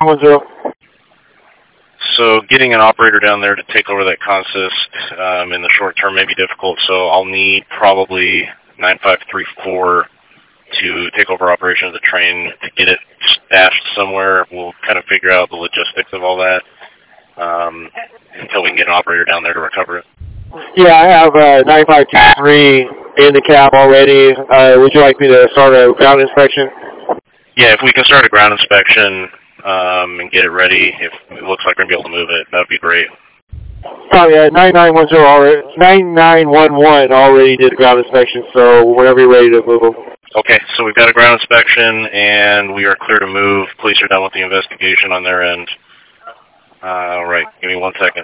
9910. So getting an operator down there to take over that consist in the short term may be difficult, so I'll need probably 9534 to take over operation of the train to get it stashed somewhere. We'll kind of figure out the logistics of all that until we can get an operator down there to recover it. Yeah, I have 9523 in the cab already. Would you like me to start a ground inspection? Yeah, if we can start a ground inspection and get it ready, if it looks like we're going to be able to move it, that would be great. Oh, yeah, 9910 already, 9911 already did a ground inspection, so whenever you're ready to move them. Okay, so we've got a ground inspection, and we are clear to move. Police are done with the investigation on their end. All right, give me 1 second.